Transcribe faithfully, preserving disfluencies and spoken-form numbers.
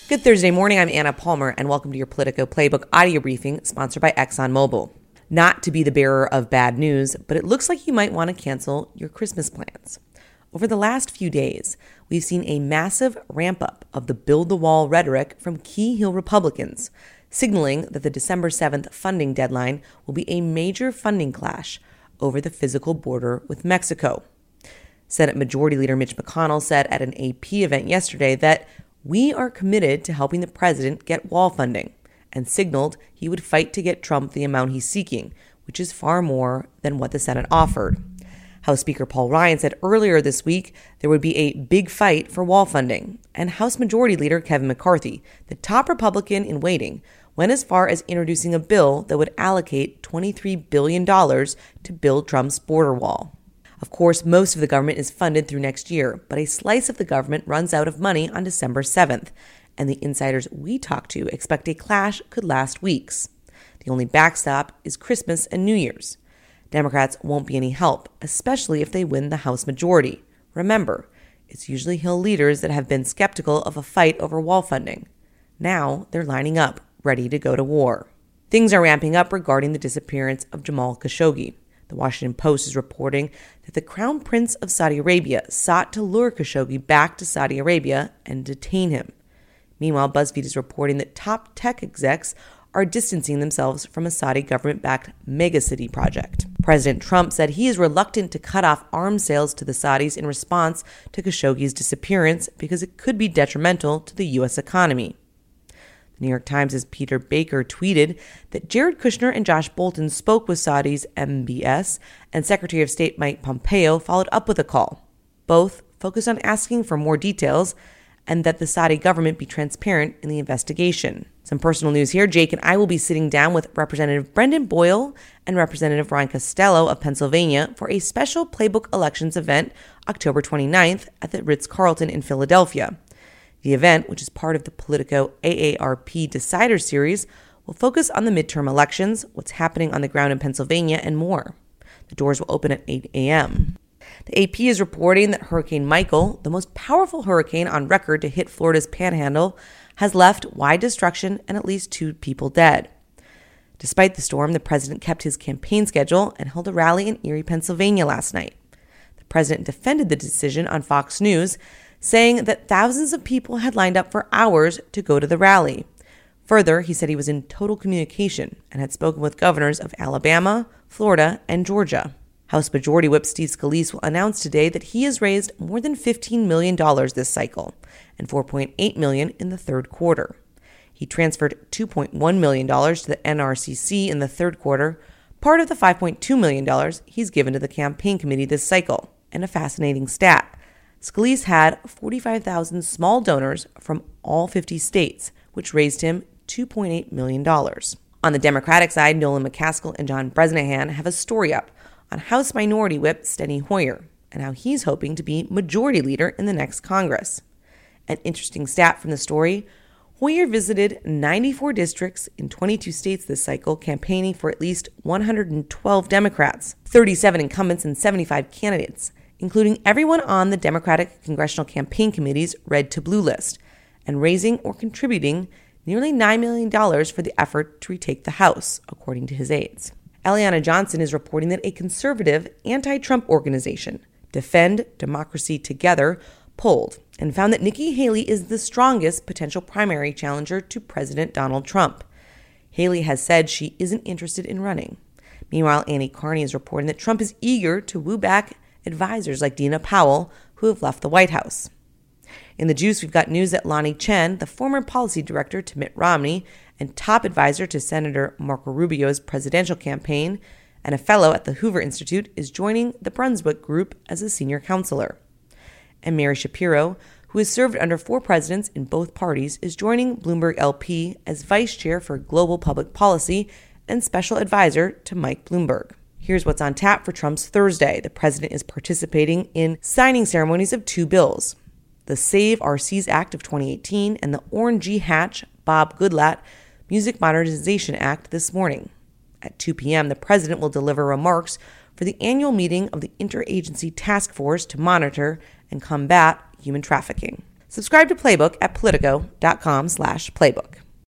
Good Thursday morning, I'm Anna Palmer, and welcome to your Politico Playbook audio briefing sponsored by ExxonMobil. Not to be the bearer of bad news, but it looks like you might want to cancel your Christmas plans. Over the last few days, we've seen a massive ramp-up of the build the wall rhetoric from key Hill Republicans, signaling that the December seventh funding deadline will be a major funding clash over the physical border with Mexico. Senate Majority Leader Mitch McConnell said at an A P event yesterday that we are committed to helping the president get wall funding, and signaled he would fight to get Trump the amount he's seeking, which is far more than what the Senate offered. House Speaker Paul Ryan said earlier this week there would be a big fight for wall funding, and House Majority Leader Kevin McCarthy, the top Republican in waiting, went as far as introducing a bill that would allocate twenty-three billion dollars to build Trump's border wall. Of course, most of the government is funded through next year, but a slice of the government runs out of money on December seventh, and the insiders we talked to expect a clash could last weeks. The only backstop is Christmas and New Year's. Democrats won't be any help, especially if they win the House majority. Remember, it's usually Hill leaders that have been skeptical of a fight over wall funding. Now they're lining up, ready to go to war. Things are ramping up regarding the disappearance of Jamal Khashoggi. The Washington Post is reporting that the Crown Prince of Saudi Arabia sought to lure Khashoggi back to Saudi Arabia and detain him. Meanwhile, BuzzFeed is reporting that top tech execs are distancing themselves from a Saudi government-backed megacity project. President Trump said he is reluctant to cut off arms sales to the Saudis in response to Khashoggi's disappearance because it could be detrimental to the U S economy. The New York Times' Peter Baker tweeted that Jared Kushner and Josh Bolton spoke with Saudi's M B S, and Secretary of State Mike Pompeo followed up with a call. Both focused on asking for more details and that the Saudi government be transparent in the investigation. Some personal news here. Jake and I will be sitting down with Representative Brendan Boyle and Representative Ryan Costello of Pennsylvania for a special Playbook Elections event October twenty-ninth at the Ritz-Carlton in Philadelphia. The event, which is part of the Politico A A R P Decider series, will focus on the midterm elections, what's happening on the ground in Pennsylvania, and more. The doors will open at eight a.m. The A P is reporting that Hurricane Michael, the most powerful hurricane on record to hit Florida's panhandle, has left wide destruction and at least two people dead. Despite the storm, the president kept his campaign schedule and held a rally in Erie, Pennsylvania last night. The president defended the decision on Fox News, saying that thousands of people had lined up for hours to go to the rally. Further, he said he was in total communication and had spoken with governors of Alabama, Florida, and Georgia. House Majority Whip Steve Scalise will announce today that he has raised more than fifteen million dollars this cycle and four point eight million dollars in the third quarter. He transferred two point one million dollars to the N R C C in the third quarter, part of the five point two million dollars he's given to the campaign committee this cycle. And a fascinating stat. Scalise had forty-five thousand small donors from all fifty states, which raised him two point eight million dollars. On the Democratic side, Nolan McCaskill and John Bresnahan have a story up on House Minority Whip Steny Hoyer and how he's hoping to be majority leader in the next Congress. An interesting stat from the story, Hoyer visited ninety-four districts in twenty-two states this cycle, campaigning for at least one hundred twelve Democrats, thirty-seven incumbents, and seventy-five candidates, including everyone on the Democratic Congressional Campaign Committee's Red to Blue list, and raising or contributing nearly nine million dollars for the effort to retake the House, according to his aides. Eliana Johnson is reporting that a conservative anti-Trump organization, Defend Democracy Together, polled and found that Nikki Haley is the strongest potential primary challenger to President Donald Trump. Haley has said she isn't interested in running. Meanwhile, Annie Carney is reporting that Trump is eager to woo back advisors like Dina Powell, who have left the White House. In the juice, we've got news that Lonnie Chen, the former policy director to Mitt Romney and top advisor to Senator Marco Rubio's presidential campaign, and a fellow at the Hoover Institute, is joining the Brunswick Group as a senior counselor. And Mary Shapiro, who has served under four presidents in both parties, is joining Bloomberg L P as vice chair for global public policy and special advisor to Mike Bloomberg. Here's what's on tap for Trump's Thursday. The president is participating in signing ceremonies of two bills, the Save Our Seas Act of twenty eighteen and the Orrin G. Hatch, Bob Goodlatte Music Modernization Act this morning. At two p.m., the president will deliver remarks for the annual meeting of the Interagency Task Force to monitor and combat human trafficking. Subscribe to Playbook at politico.com slash playbook.